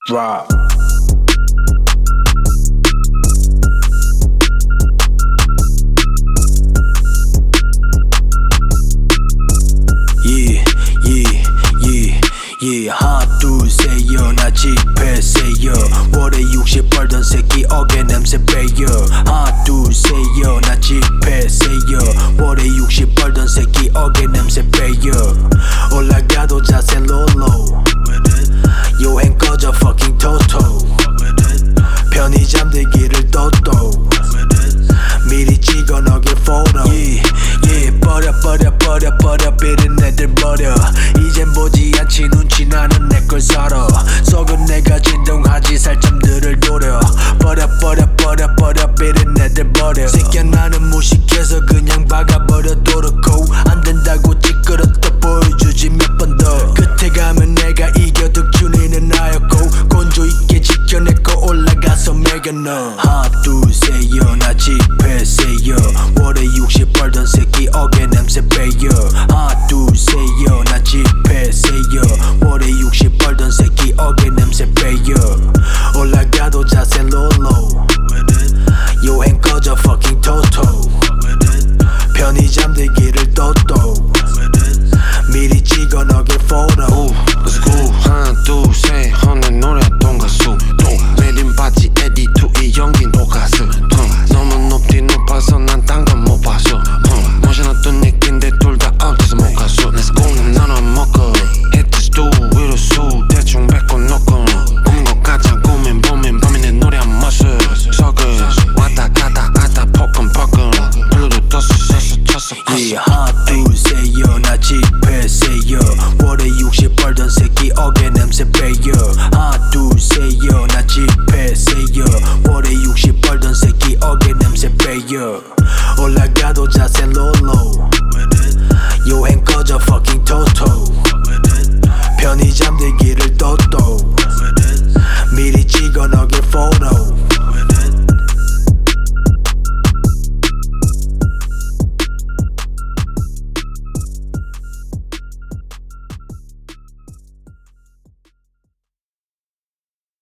Drop. 하나 둘 셋요 나 집회세요 월에 60 벌던 새끼 어깨 냄새 빼요 하나 둘 셋요 나 집회세요 월에 60 벌던 새끼 어깨 냄새 빼요 올라가도 자세 롤로 여행 꺼져 fucking 토토 편의점 들기를 또또 미리 찍어 너길 포토 버려 비린 애들 버려 이젠 보지 않지 눈치 나는 내 걸 살아 속은 내가 진동하지 살점들을 노려 버려 비린 애들 버려 새끼야 나는 무식해서 그냥 박아버려도록 안 된다고 찌끄러져 보여주지 몇 번 더 끝에 가면 내가 이겨 득준이는 나였고 곤조 있게 지켜내고 올라가서 매겨 넣어 하나 둘 셋요 나 집회세요 월에 60 벌던 새끼 어깨 냄새 빼요 하나 둘 셋요 나 집회세요 월에 60 벌던 새끼 어깨 냄새 빼요 올라가도 자세 롤로 여행 꺼져 fucking 토토 편의점 들기를 또또 미리 찍어 너길 포토 Let's go 하나 둘 셋 헌내 노래 돈가수 내린 바지 에디투 이 연긴 독가스 너무 높아서 난 딴 건 못 봤어 멋있었던 얘긴데 둘 다 어디서 못 갔어 Let's go 나눠 먹어 에티스도 위로 수 대충 뱉고 놓고 꾸민 것 같아 꾸민 범인의 노래 한 모습 서글 왔다 갔다 하다 포근포근 블루도 떴어 쳤어 하나 둘 셋요 나 집회세요 월에 60 벌던 새끼 어깨 냄새 빼요 하나 둘 셋요 나 집회세요 월에 60 벌던 새끼 어깨 냄새 빼요 올라가도 자세 롤로 여행 꺼져 fucking 토토 편의점 들기를 또또 미리 찍어 너길 포토